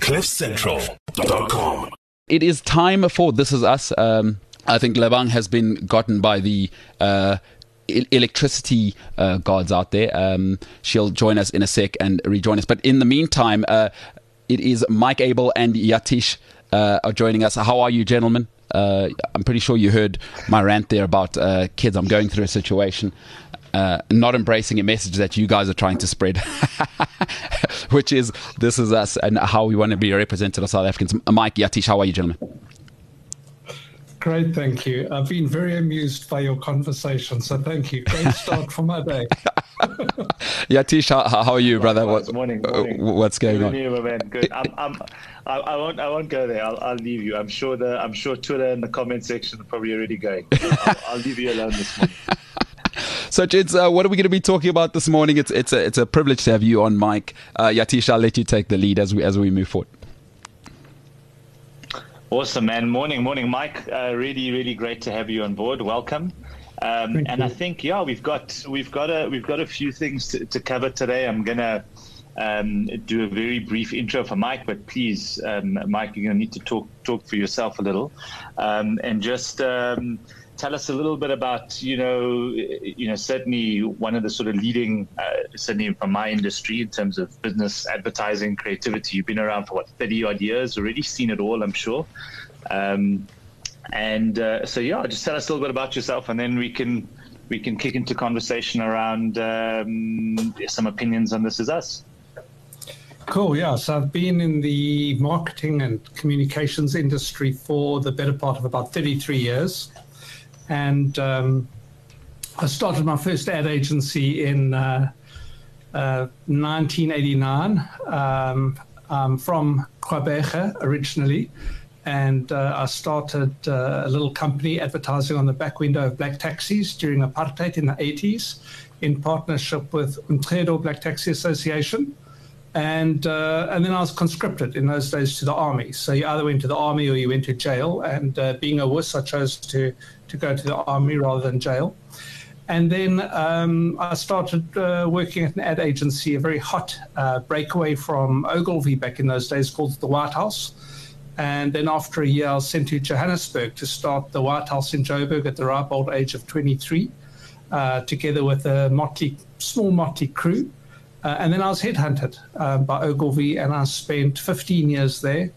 CliffCentral.com. It is time for This Is Us. I think Lebang has been gotten by the electricity gods out there. She'll join us in a sec and rejoin us. But in the meantime, it is Mike Abel and Yatish are joining us. How are you, gentlemen? I'm pretty sure you heard my rant there about kids. I'm going through a situation, not embracing a message that you guys are trying to spread, which is This Is Us and how we want to be represented as South Africans. Mike, Yatish, how are you, gentlemen? Great, thank you. I've been very amused by your conversation, so thank you. Great start for my day. Yatish, how are you, brother? Morning. What's going on? Good, man. Good. I won't go there. I'll leave you. I'm sure Twitter and the comment section are probably already going. I'll leave you alone this morning. So, Jids, what are we going to be talking about this morning? It's a privilege to have you on, Mike. Yatish, I'll let you take the lead as we move forward. Awesome, man. Morning, Mike. Really great to have you on board. Welcome. And I think, we've got a few things to cover today. I'm gonna do a very brief intro for Mike, but please, Mike, you're gonna need to talk for yourself a little, and just tell us a little bit about, certainly one of the sort of leading, certainly from my industry in terms of business, advertising, creativity. You've been around for 30 odd years, already seen it all, I'm sure. So just tell us a little bit about yourself, and then we can kick into conversation around some opinions on This Is Us. Cool, yeah. So I've been in the marketing and communications industry for the better part of about 33 years. And I started my first ad agency in 1989. I'm from Quebec originally, and I started a little company advertising on the back window of black taxis during apartheid in the 80s in partnership with Umtredo Black Taxi Association. And then I was conscripted in those days to the army. So you either went to the army or you went to jail. And being a wuss, I chose to go to the army rather than jail. And then I started working at an ad agency, a very hot breakaway from Ogilvy back in those days called the White House. And then after a year, I was sent to Johannesburg to start the White House in Joburg at the ripe old age of 23, together with a small motley crew. And then I was headhunted by Ogilvy, and I spent 15 years there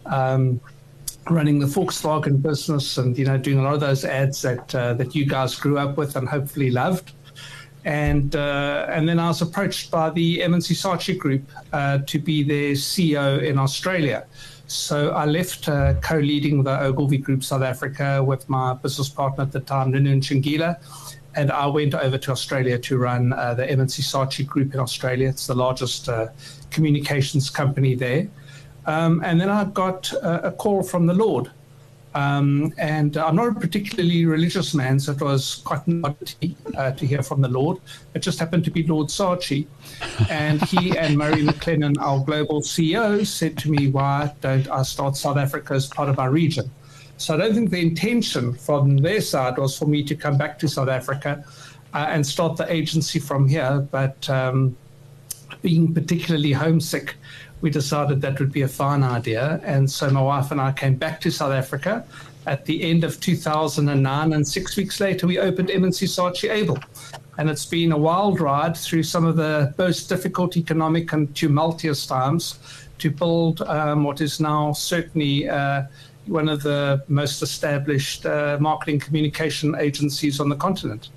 running the Volkswagen business and, doing a lot of those ads that you guys grew up with and hopefully loved. And then I was approached by the M&C Saatchi Group to be their CEO in Australia. So I left co-leading the Ogilvy Group South Africa with my business partner at the time, Nunu Nchingila. And I went over to Australia to run the M&C Saatchi Group in Australia. It's the largest communications company there. And then I got a call from the Lord. And I'm not a particularly religious man, so it was quite an oddity to hear from the Lord. It just happened to be Lord Saatchi. And he and Murray McLennan, our global CEO, said to me, why don't I start South Africa as part of our region? So I don't think the intention from their side was for me to come back to South Africa and start the agency from here. But being particularly homesick, we decided that would be a fine idea. And so my wife and I came back to South Africa at the end of 2009. And 6 weeks later, we opened M&C Saatchi Abel. And it's been a wild ride through some of the most difficult economic and tumultuous times to build what is now certainly one of the most established marketing communication agencies on the continent.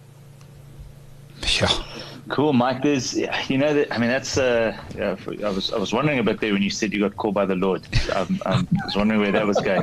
Yeah. Cool, Mike. That's I was wondering a bit there when you said you got called by the Lord. I was wondering where that was going.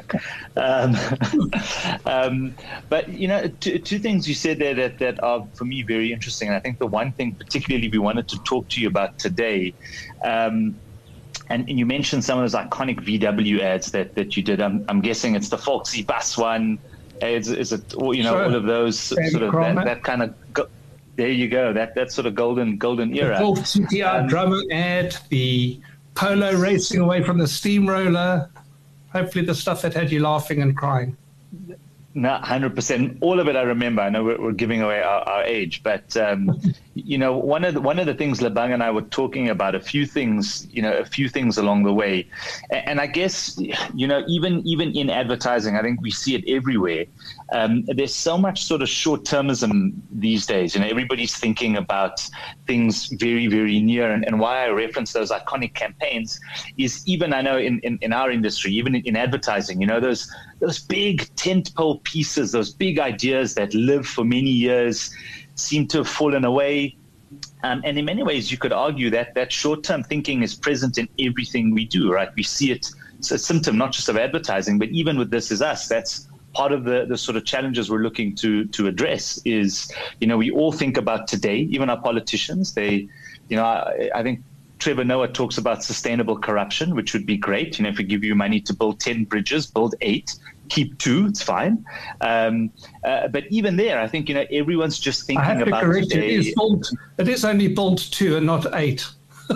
But two things you said there that are for me very interesting. And I think the one thing particularly we wanted to talk to you about today, and you mentioned some of those iconic VW ads that you did. I'm guessing it's the Volksy bus one. Is it sure. All of those sort of that kind of. There you go. That sort of golden era. The Volksy GTR drummer ad, the Polo racing away from the steamroller. Hopefully, the stuff that had you laughing and crying. No, 100%. All of it I remember. I know we're giving away our age, but one of the things Lebang and I were talking about, a few things along the way, and I guess even in advertising, I think we see it everywhere. There's so much sort of short-termism these days. Everybody's thinking about things very, very near, and why I reference those iconic campaigns is, even I know in our industry, even in advertising, those big tentpole pieces, those big ideas that live for many years, seem to have fallen away. And in many ways, you could argue that short-term thinking is present in everything we do, right? We see it. It's a symptom not just of advertising, but even with This Is Us, that's part of the sort of challenges we're looking to address is, we all think about today, even our politicians. I think Trevor Noah talks about sustainable corruption, which would be great. If we give you money to build 10 bridges, build 8. Keep 2, it's fine. But even there, I think, everyone's just thinking about today. It is only build 2 and not 8.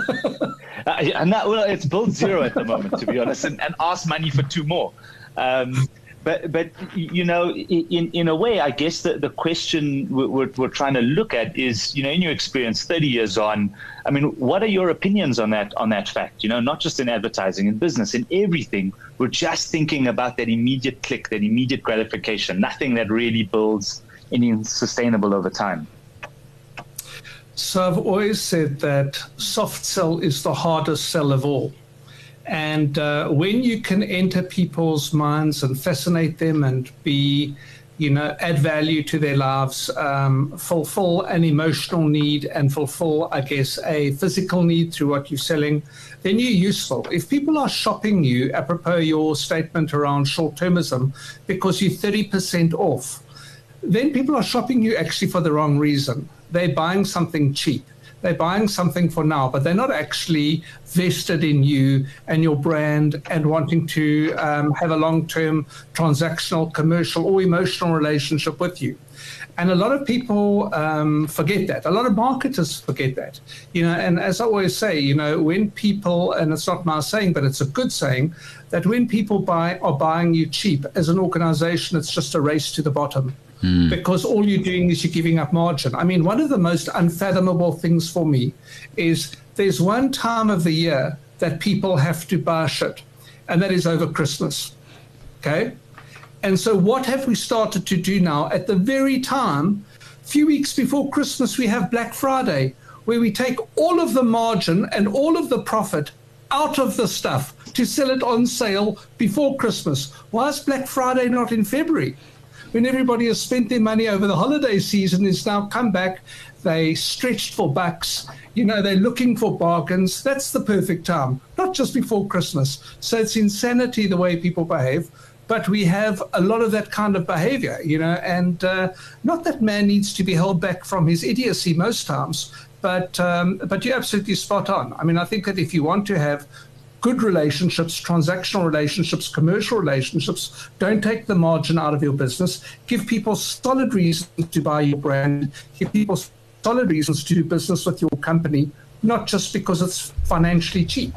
It's build 0 at the moment, to be honest, and ask money for 2 more. But in a way, I guess the question we're trying to look at is, in your experience, 30 years on, I mean, what are your opinions on that fact? Not just in advertising, in business, in everything. We're just thinking about that immediate click, that immediate gratification, nothing that really builds anything sustainable over time. So I've always said that soft sell is the hardest sell of all. And when you can enter people's minds and fascinate them and add value to their lives, fulfill an emotional need and fulfill, I guess, a physical need through what you're selling, then you're useful. If people are shopping you, apropos your statement around short-termism, because you're 30% off, then people are shopping you actually for the wrong reason. They're buying something cheap. They're buying something for now, but they're not actually vested in you and your brand and wanting to have a long-term transactional, commercial, or emotional relationship with you. And a lot of people forget that. A lot of marketers forget that. And as I always say, when people, and it's not my saying, but it's a good saying, that when people are buying you cheap, as an organization, it's just a race to the bottom. Because all you're doing is you're giving up margin. I mean, one of the most unfathomable things for me is there's one time of the year that people have to buy shit, and that is over Christmas. Okay? And so what have we started to do now? At the very time, a few weeks before Christmas, we have Black Friday, where we take all of the margin and all of the profit out of the stuff to sell it on sale before Christmas. Why is Black Friday not in February? When everybody has spent their money over the holiday season, is now come back, they stretched for bucks, they're looking for bargains. That's the perfect time, not just before Christmas. So it's insanity the way people behave, but we have a lot of that kind of behavior, and not that man needs to be held back from his idiocy most times, but you're absolutely spot on. I mean, I think that if you want to have good relationships, transactional relationships, commercial relationships, don't take the margin out of your business. Give people solid reasons to buy your brand. Give people solid reasons to do business with your company, not just because it's financially cheap.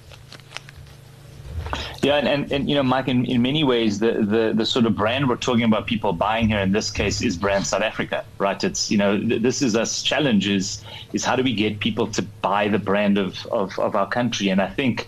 Yeah, and Mike, in many ways, the sort of brand we're talking about people buying here in this case is brand South Africa, right? It's, This Is Us challenge is how do we get people to buy the brand of our country? And I think,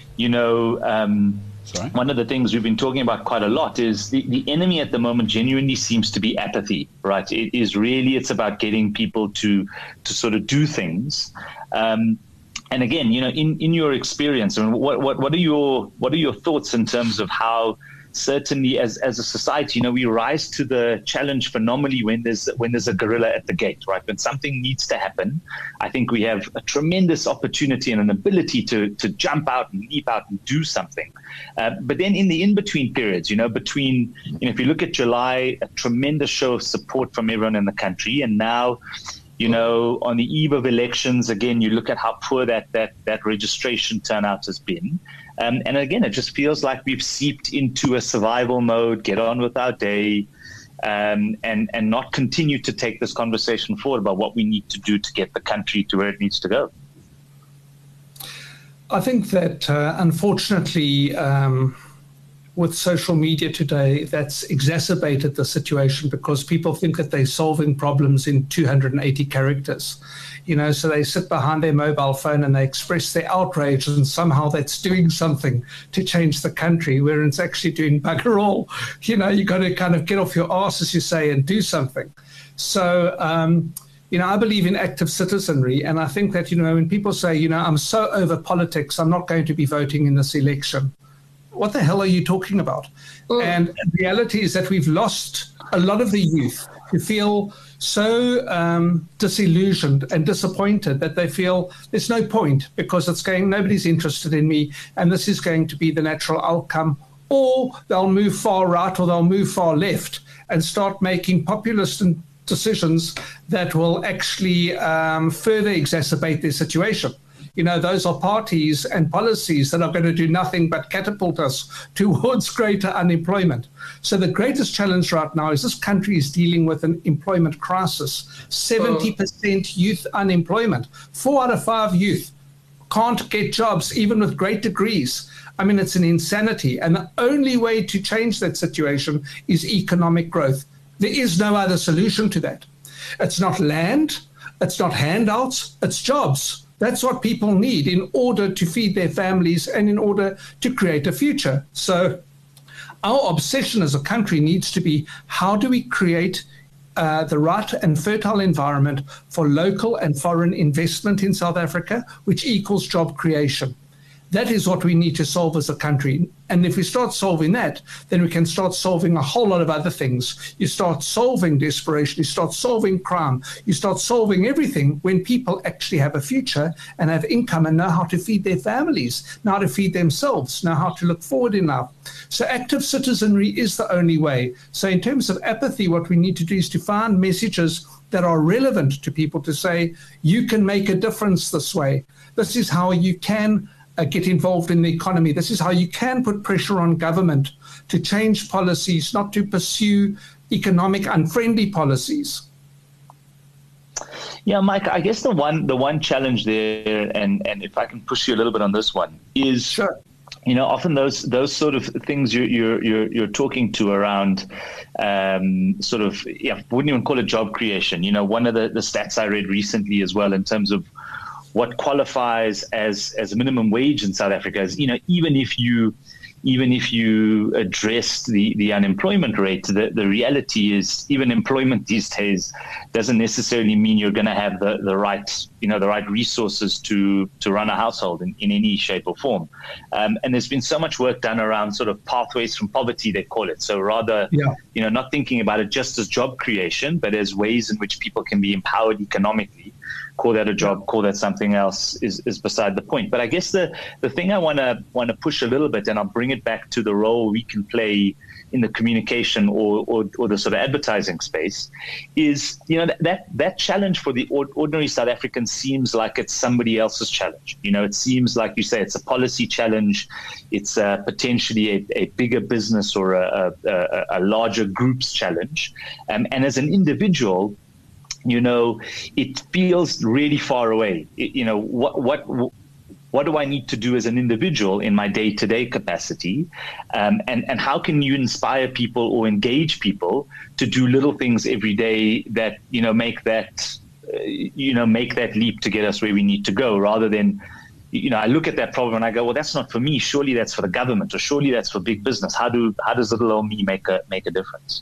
one of the things we've been talking about quite a lot is the enemy at the moment genuinely seems to be apathy, right? It's about getting people to sort of do things. And again, in your experience, I mean, what are your thoughts in terms of how certainly as a society, we rise to the challenge phenomenally when there's a gorilla at the gate, right? When something needs to happen, I think we have a tremendous opportunity and an ability to jump out and leap out and do something. But then in the in-between periods, if you look at July, a tremendous show of support from everyone in the country, and now, on the eve of elections, again, you look at how poor that registration turnout has been. And again, it just feels like we've seeped into a survival mode, get on with our day, and not continue to take this conversation forward about what we need to do to get the country to where it needs to go. I think that, unfortunately, with social media today that's exacerbated the situation, because people think that they're solving problems in 280 characters. So they sit behind their mobile phone and they express their outrage, and somehow that's doing something to change the country, where it's actually doing bugger all. You've got to kind of get off your arse, as you say, and do something. So, I believe in active citizenry. And I think that, when people say, I'm so over politics, I'm not going to be voting in this election. What the hell are you talking about? And the reality is that we've lost a lot of the youth who feel so disillusioned and disappointed that they feel there's no point, because nobody's interested in me, and this is going to be the natural outcome. Or they'll move far right or they'll move far left and start making populist decisions that will actually further exacerbate their situation. Those are parties and policies that are going to do nothing but catapult us towards greater unemployment. So the greatest challenge right now is this country is dealing with an employment crisis. 70% youth unemployment. 4 out of 5 youth can't get jobs, even with great degrees. I mean, it's an insanity. And the only way to change that situation is economic growth. There is no other solution to that. It's not land, it's not handouts, it's jobs. That's what people need in order to feed their families and in order to create a future. So our obsession as a country needs to be, how do we create the right and fertile environment for local and foreign investment in South Africa, which equals job creation? That is what we need to solve as a country. And if we start solving that, then we can start solving a whole lot of other things. You start solving desperation, you start solving crime, you start solving everything when people actually have a future and have income and know how to feed their families, know how to feed themselves, know how to look forward in life. So active citizenry is the only way. So in terms of apathy, what we need to do is to find messages that are relevant to people, to say, you can make a difference this way. This is how you can get involved in the economy. This is how you can put pressure on government to change policies, not to pursue economic unfriendly policies. Yeah, Mike, I guess the one challenge there, and if I can push you a little bit on this one, is sure. Often those sort of things you're talking to around wouldn't even call it job creation. One of the stats I read recently as well, in terms of what qualifies as a minimum wage in South Africa, is, even if you address the unemployment rate, the reality is, even employment these days doesn't necessarily mean you're going to have the right resources to run a household in any shape or form. And there's been so much work done around sort of pathways from poverty, they call it. So rather, not thinking about it just as job creation, but as ways in which people can be empowered economically. Call that a job, call that something else, is beside the point. But I guess the thing I want to push a little bit, and I'll bring it back to the role we can play in the communication or the sort of advertising space, is that challenge for the ordinary South African seems like it's somebody else's challenge. It seems like, you say, it's a policy challenge, it's potentially a bigger business or a larger group's challenge, and as an individual, it feels really far away. What do I need to do as an individual in my day-to-day capacity? And how can you inspire people or engage people to do little things every day that, make that leap to get us where we need to go, rather than, I look at that problem and I go, well, that's not for me. Surely that's for the government, or surely that's for big business. How does little old me make a difference?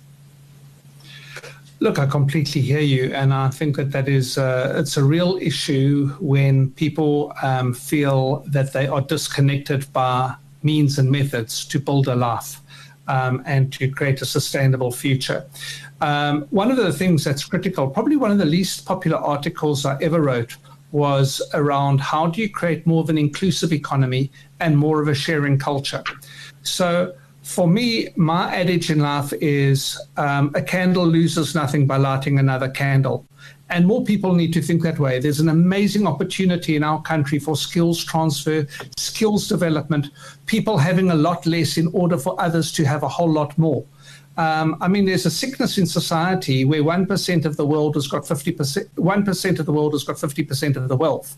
Look, I completely hear you, and I think that is it's a real issue when people feel that they are disconnected by means and methods to build a life and to create a sustainable future. One of the things that's critical, probably one of the least popular articles I ever wrote, was around how do you create more of an inclusive economy and more of a sharing culture. So for me, my adage in life is a candle loses nothing by lighting another candle. And more people need to think that way. There's an amazing opportunity in our country for skills transfer, skills development, people having a lot less in order for others to have a whole lot more. I mean, there's a sickness in society where 1% of the world has got 50%. 1% of the world has got 50% of the wealth,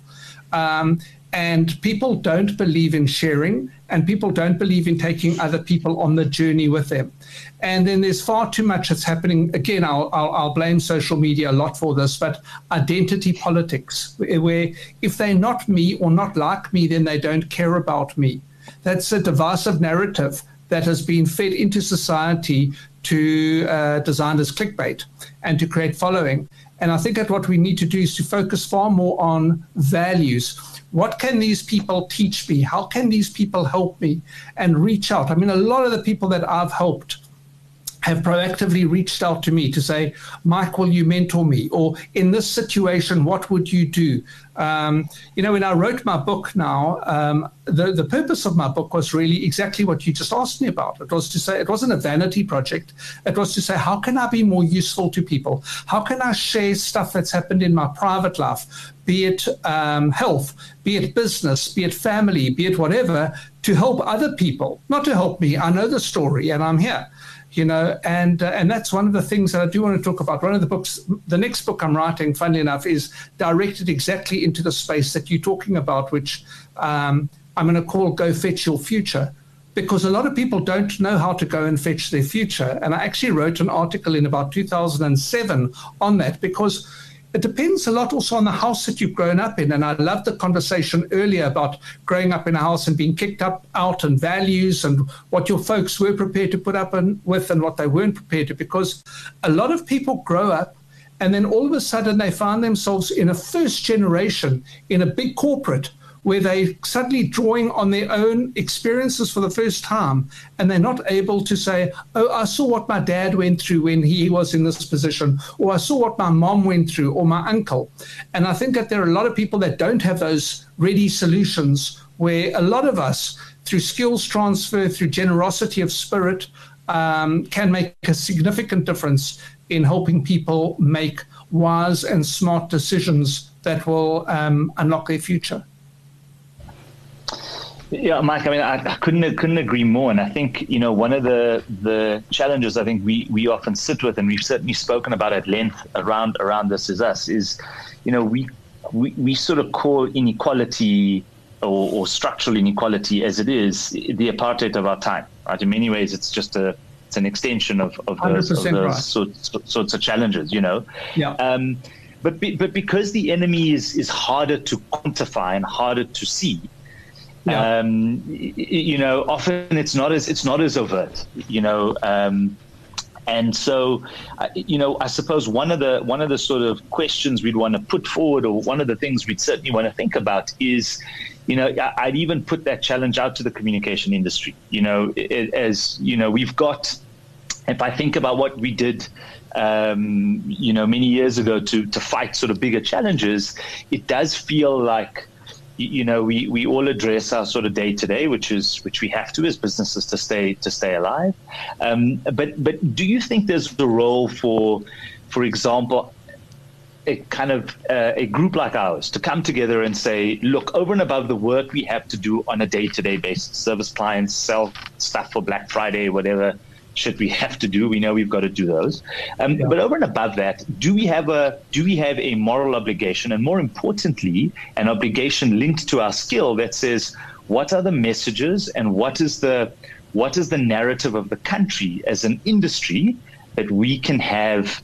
and people don't believe in sharing, and people don't believe in taking other people on the journey with them. And then there's far too much that's happening. Again, I'll blame social media a lot for this, but identity politics, where if they're not me or not like me, then they don't care about me. That's a divisive narrative that has been fed into society to design as clickbait and to create following. And I think that what we need to do is to focus far more on values. What can these people teach me? How can these people help me? And reach out. I mean, a lot of the people that I've helped have proactively reached out to me to say, Mike, will you mentor me? Or in this situation, what would you do? When I wrote my book now, the purpose of my book was really exactly what you just asked me about. It was to say, it wasn't a vanity project. It was to say, how can I be more useful to people? How can I share stuff that's happened in my private life, be it health, be it business, be it family, be it whatever, to help other people, not to help me. I know the story and I'm here. And that's one of the things that I do want to talk about. One of the books, the next book I'm writing, funnily enough, is directed exactly into the space that you're talking about, which I'm going to call Go Fetch Your Future, because a lot of people don't know how to go and fetch their future. And I actually wrote an article in about 2007 on that, because it depends a lot also on the house that you've grown up in. And I love the conversation earlier about growing up in a house and being kicked out and values and what your folks were prepared to put up with and what they weren't prepared to, because a lot of people grow up and then all of a sudden they find themselves in a first generation in a big corporate where they suddenly drawing on their own experiences for the first time, and they're not able to say, oh, I saw what my dad went through when he was in this position, or I saw what my mom went through, or my uncle. And I think that there are a lot of people that don't have those ready solutions, where a lot of us, through skills transfer, through generosity of spirit, can make a significant difference in helping people make wise and smart decisions that will unlock their future. Yeah, Mike, I mean, I couldn't agree more. And I think, one of the challenges I think we often sit with, and we've certainly spoken about at length around this is we sort of call inequality or structural inequality as it is the apartheid of our time, right? In many ways, it's just an extension of those sorts of challenges, Yeah. But because the enemy is harder to quantify and harder to see, yeah. Often it's not as overt, and so, I suppose one of the sort of questions we'd want to put forward, or one of the things we'd certainly want to think about is, I'd even put that challenge out to the communication industry. We've got, if I think about what we did, many years ago to fight sort of bigger challenges, it does feel like, we all address our sort of day to day, which we have to as businesses to stay alive. But do you think there's a role for example, a kind of a group like ours to come together and say, look, over and above the work we have to do on a day to day basis, service clients, sell stuff for Black Friday, whatever shit we have to do, we know we've got to do those. But over and above that, do we have a moral obligation, and more importantly, an obligation linked to our skill that says, what are the messages and what is the narrative of the country as an industry that we can have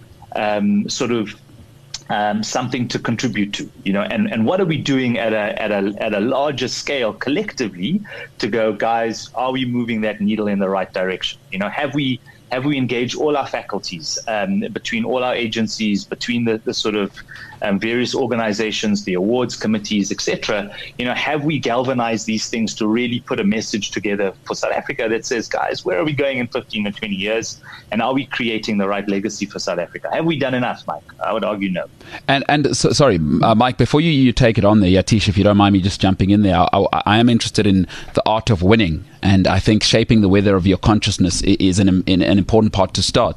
something to contribute to, and what are we doing at a larger scale collectively to go, guys, are we moving that needle in the right direction? Have we engaged all our faculties, between all our agencies, between the sort of various organizations, the awards committees, etc. Have we galvanized these things to really put a message together for South Africa that says, guys, where are we going in 15 or 20 years? And are we creating the right legacy for South Africa? Have we done enough, Mike? I would argue no. And so, sorry, Mike, before you take it on there, Yatish, if you don't mind me just jumping in there, I am interested in the art of winning. And I think shaping the weather of your consciousness is an important part to start.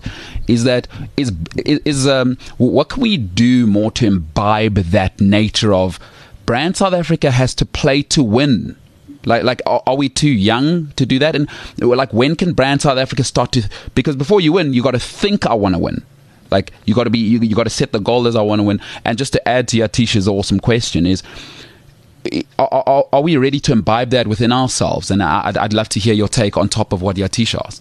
What can we do more to imbibe that nature of brand South Africa has to play to win? Like, are we too young to do that? And like, when can Brand South Africa start to? Because before you win, you got to think, I want to win. Like, you got to be, you got to set the goal as I want to win. And just to add to Yatish's awesome question is, are we ready to imbibe that within ourselves? And I'd love to hear your take on top of what Yatish asked.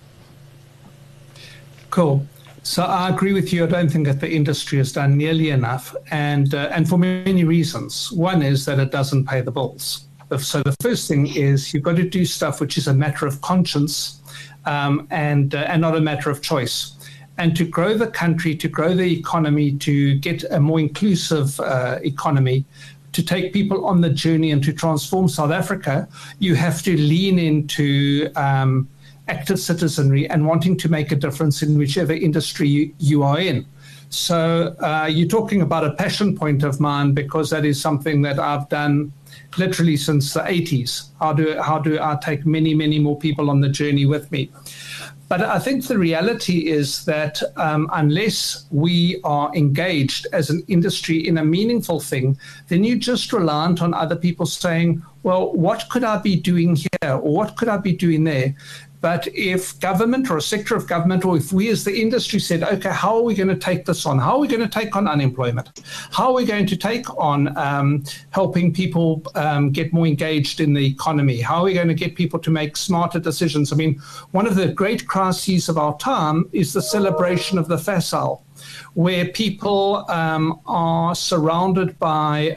Cool. So I agree with you. I don't think that the industry has done nearly enough, and for many reasons. One is that it doesn't pay the bills. So the first thing is you've got to do stuff which is a matter of conscience, and not a matter of choice. And to grow the country, to grow the economy, to get a more inclusive economy, to take people on the journey and to transform South Africa, you have to lean into active citizenry and wanting to make a difference in whichever industry you are in. So you're talking about a passion point of mine, because that is something that I've done literally since the 80s. How do I take many, many more people on the journey with me? But I think the reality is that unless we are engaged as an industry in a meaningful thing, then you're just reliant on other people saying, well, what could I be doing here, or what could I be doing there? But if government or a sector of government, or if we as the industry said, okay, how are we going to take this on? How are we going to take on unemployment? How are we going to take on helping people get more engaged in the economy? How are we going to get people to make smarter decisions? I mean, one of the great crises of our time is the celebration of the facile, where people are surrounded by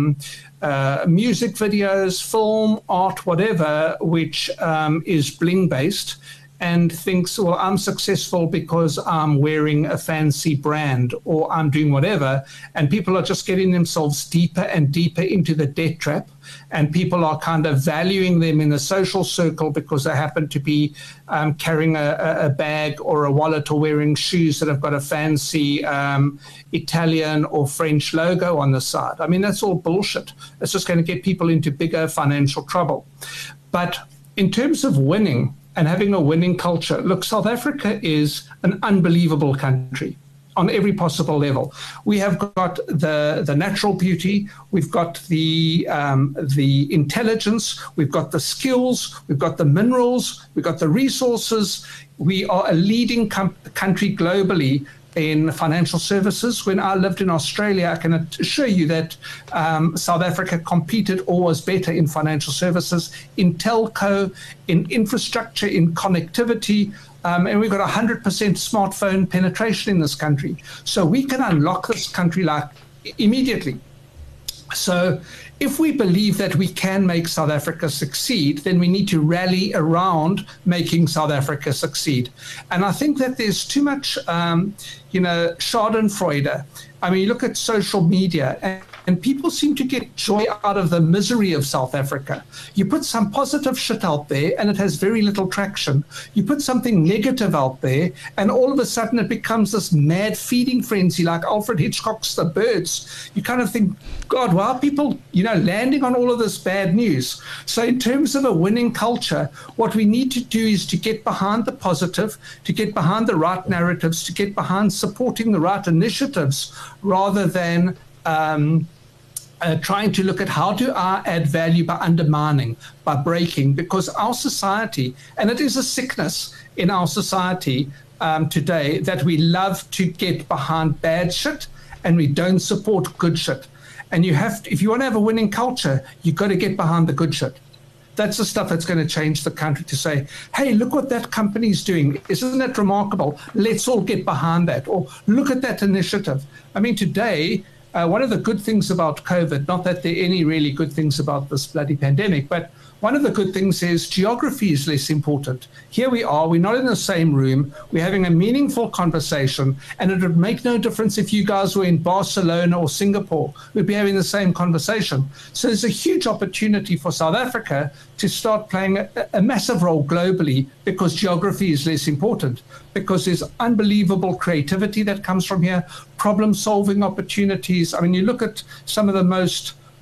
music videos, film, art, whatever, which is bling-based, and thinks, well, I'm successful because I'm wearing a fancy brand, or I'm doing whatever, and people are just getting themselves deeper and deeper into the debt trap, and people are kind of valuing them in the social circle because they happen to be carrying a bag or a wallet, or wearing shoes that have got a fancy Italian or French logo on the side. I mean, that's all bullshit. It's just going to get people into bigger financial trouble. But in terms of winning and having a winning culture, look, South Africa is an unbelievable country on every possible level. We have got the natural beauty, we've got the intelligence, we've got the skills, we've got the minerals, we've got the resources. We are a leading country globally in financial services. When I lived in Australia, I can assure you that South Africa competed or was better in financial services, in telco, in infrastructure, in connectivity, and we've got 100% smartphone penetration in this country. So we can unlock this country like immediately. So if we believe that we can make South Africa succeed, then we need to rally around making South Africa succeed. And I think that there's too much, schadenfreude. I mean, you look at social media, and people seem to get joy out of the misery of South Africa. You put some positive shit out there, and it has very little traction. You put something negative out there, and all of a sudden it becomes this mad feeding frenzy, like Alfred Hitchcock's The Birds. You kind of think, God, why are people, landing on all of this bad news? So in terms of a winning culture, what we need to do is to get behind the positive, to get behind the right narratives, to get behind supporting the right initiatives, rather than trying to look at how do I add value by undermining, by breaking, because our society, and it is a sickness in our society today, that we love to get behind bad shit and we don't support good shit. And you have to, if you want to have a winning culture, you've got to get behind the good shit. That's the stuff that's going to change the country, to say, hey, look what that company's doing. Isn't that remarkable? Let's all get behind that. Or look at that initiative. I mean, today, one of the good things about COVID, not that there are any really good things about this bloody pandemic, but one of the good things is geography is less important. Here we are, we're not in the same room, we're having a meaningful conversation, and it would make no difference if you guys were in Barcelona or Singapore, we'd be having the same conversation. So there's a huge opportunity for South Africa to start playing a massive role globally, because geography is less important, because there's unbelievable creativity that comes from here, problem-solving opportunities. I mean, you look at some of the most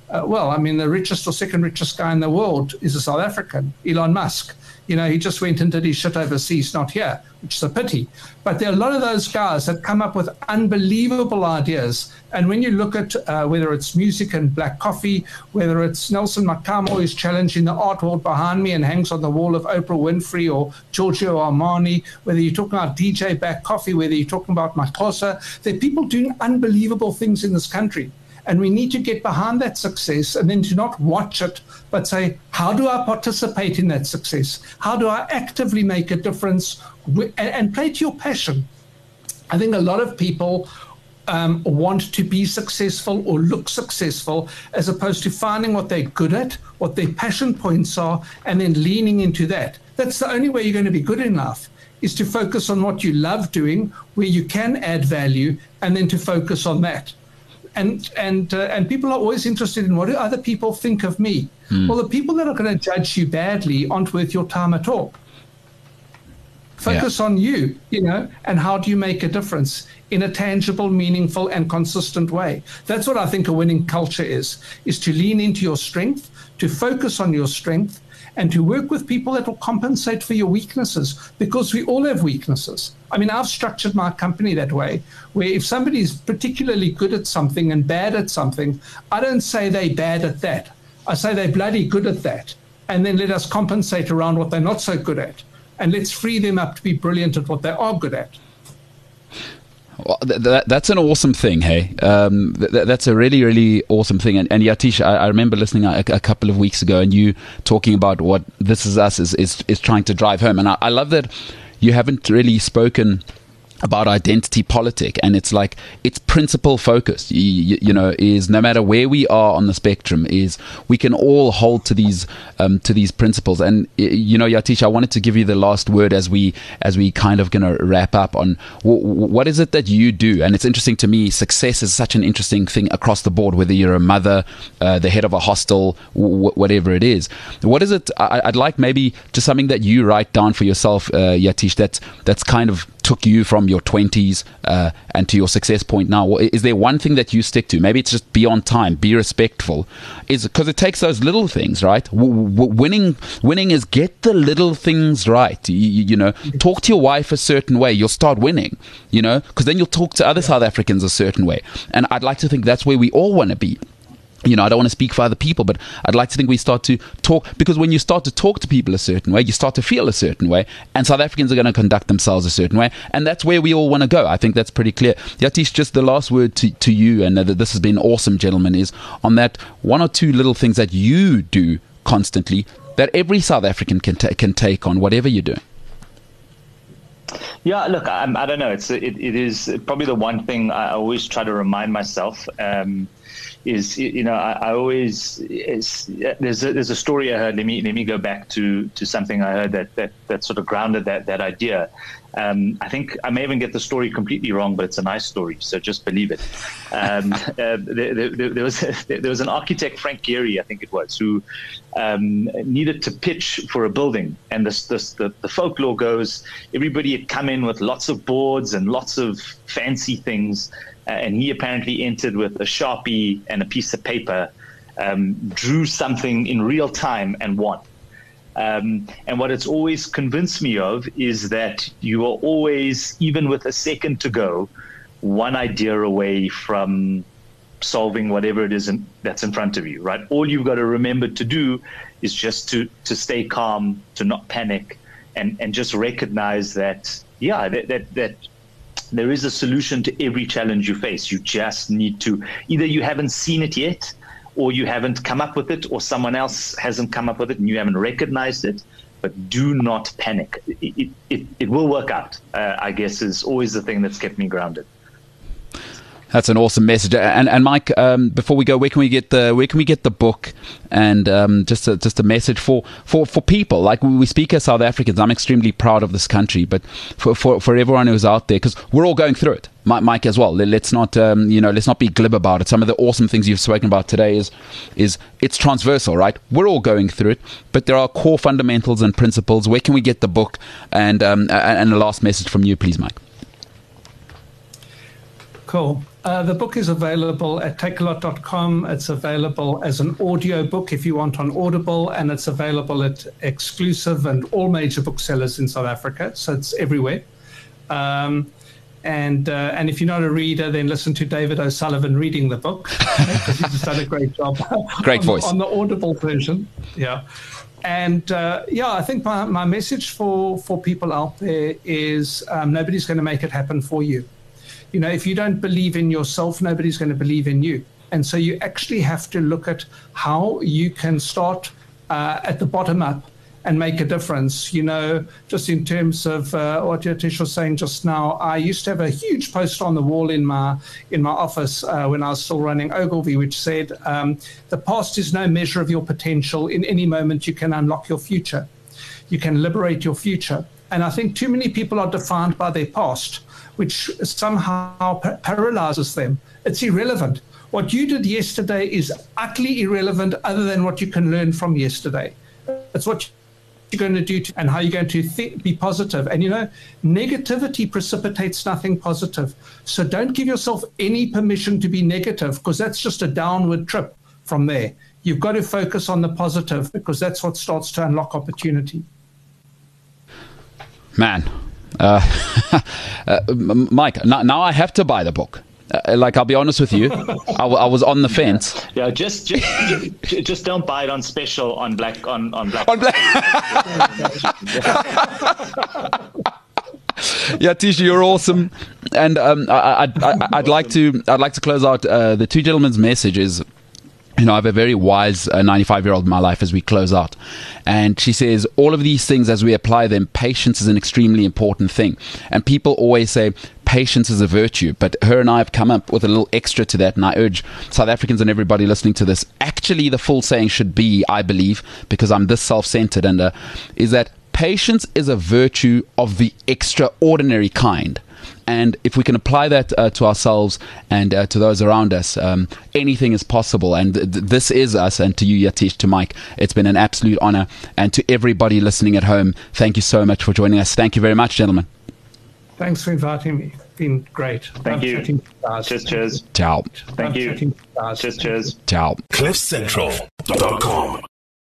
Well, I mean, the richest or second richest guy in the world is a South African, Elon Musk. You know, he just went and did his shit overseas, not here, which is a pity. But there are a lot of those guys that come up with unbelievable ideas. And when you look at whether it's music and black coffee, whether it's Nelson Makamo who's challenging the art world behind me and hangs on the wall of Oprah Winfrey or Giorgio Armani, whether you're talking about DJ Black Coffee, whether you're talking about Makosa, there are people doing unbelievable things in this country. And we need to get behind that success and then to not watch it, but say, how do I participate in that success? How do I actively make a difference and play to your passion? I think a lot of people want to be successful or look successful as opposed to finding what they're good at, what their passion points are, and then leaning into that. That's the only way you're going to be good enough, is to focus on what you love doing, where you can add value, and then to focus on that. And people are always interested in, what do other people think of me? Well, the people that are going to judge you badly aren't worth your time at all. Focus on you, you know, and how do you make a difference in a tangible, meaningful, and consistent way? That's what I think a winning culture is to lean into your strength, to focus on your strength, and to work with people that will compensate for your weaknesses, because we all have weaknesses. I mean, I've structured my company that way, where if somebody's particularly good at something and bad at something, I don't say they're bad at that. I say they're bloody good at that. And then let us compensate around what they're not so good at. And let's free them up to be brilliant at what they are good at. Well, that's an awesome thing, hey. That's a really, really awesome thing. And Yatish, I remember listening a couple of weeks ago and you talking about what This Is Us is trying to drive home. And I love that you haven't really spoken about identity politic, and it's like it's principle focused. You know, is no matter where we are on the spectrum, is we can all hold to these principles. And you know, Yatish, I wanted to give you the last word as we kind of going to wrap up on what is it that you do. And it's interesting to me, success is such an interesting thing across the board, whether you're a mother, the head of a hostel, whatever it is. What is it? I'd like maybe just something that you write down for yourself, Yatish, that's kind of took you from your 20s and to your success point now. Is there one thing that you stick to? Maybe it's just be on time, be respectful. Is because it takes those little things, right? Winning is get the little things right. You know, talk to your wife a certain way, you'll start winning. You know, because then you'll talk to other South Africans a certain way. And I'd like to think that's where we all want to be. You know, I don't want to speak for other people, but I'd like to think we start to talk, because when you start to talk to people a certain way, you start to feel a certain way, and South Africans are going to conduct themselves a certain way, and that's where we all want to go. I think that's pretty clear. Yatish, just the last word to you, and this has been awesome, gentlemen, is on that one or two little things that you do constantly that every South African can take on, whatever you're doing. Yeah, look, I don't know. It is probably the one thing I always try to remind myself. Is, you know, I always, there's a story I heard. Let me go back to something I heard that sort of grounded that idea. I think I may even get the story completely wrong, but it's a nice story, so just believe it. There was an architect, Frank Gehry, I think it was, who needed to pitch for a building, and the folklore goes, everybody had come in with lots of boards and lots of fancy things. And he apparently entered with a Sharpie and a piece of paper, drew something in real time and won. And what it's always convinced me of is that you are always, even with a second to go, one idea away from solving whatever it is that's in front of you, right? All you've got to remember to do is just to stay calm, to not panic, and just recognize that, that there is a solution to every challenge you face. You just need to, either you haven't seen it yet, or you haven't come up with it, or someone else hasn't come up with it and you haven't recognized it, but do not panic. It will work out, I guess, is always the thing that's kept me grounded. That's an awesome message. And Mike, before we go, where can we get the book? And just a message for people. Like, we speak as South Africans. I'm extremely proud of this country, but for everyone who's out there, because we're all going through it. Mike as well. Let's not let's not be glib about it. Some of the awesome things you've spoken about today is it's transversal, right? We're all going through it, but there are core fundamentals and principles. Where can we get the book? And the last message from you, please, Mike. Cool. The book is available at takealot.com. It's available as an audio book if you want on Audible, and it's available at Exclusive and all major booksellers in South Africa. So it's everywhere. And if you're not a reader, then listen to David O'Sullivan reading the book, because he's just done a great job. Great voice. On the Audible version. Yeah. And I think my message for people out there is nobody's going to make it happen for you. You know, if you don't believe in yourself, nobody's going to believe in you. And so you actually have to look at how you can start at the bottom up and make a difference. You know, just in terms of what Yatish was saying just now, I used to have a huge poster on the wall in my office when I was still running Ogilvy, which said, the past is no measure of your potential. In any moment, you can unlock your future. You can liberate your future. And I think too many people are defined by their past, which somehow paralyzes them. It's irrelevant. What you did yesterday is utterly irrelevant other than what you can learn from yesterday. It's what you're going to do and how you're going to be positive. And, you know, negativity precipitates nothing positive. So don't give yourself any permission to be negative, because that's just a downward trip from there. You've got to focus on the positive, because that's what starts to unlock opportunity. Man. Mike, now I have to buy the book. I'll be honest with you, I was on the fence. Yeah, just don't buy it on special on Black. Yeah, Tisha, you're awesome, and I'd like to close out the two gentlemen's messages. You know, I have a very wise 95-year-old in my life as we close out. And she says, all of these things, as we apply them, patience is an extremely important thing. And people always say patience is a virtue. But her and I have come up with a little extra to that. And I urge South Africans and everybody listening to this, actually the full saying should be, I believe, because I'm this self-centered, and is that patience is a virtue of the extraordinary kind. And if we can apply that to ourselves and to those around us, anything is possible. And this is us. And to you, Yatish, to Mike, it's been an absolute honor. And to everybody listening at home, thank you so much for joining us. Thank you very much, gentlemen. Thanks for inviting me. It's been great. Thank you. Cheers. Ciao. Thank you. Cheers. Ciao. CliffCentral.com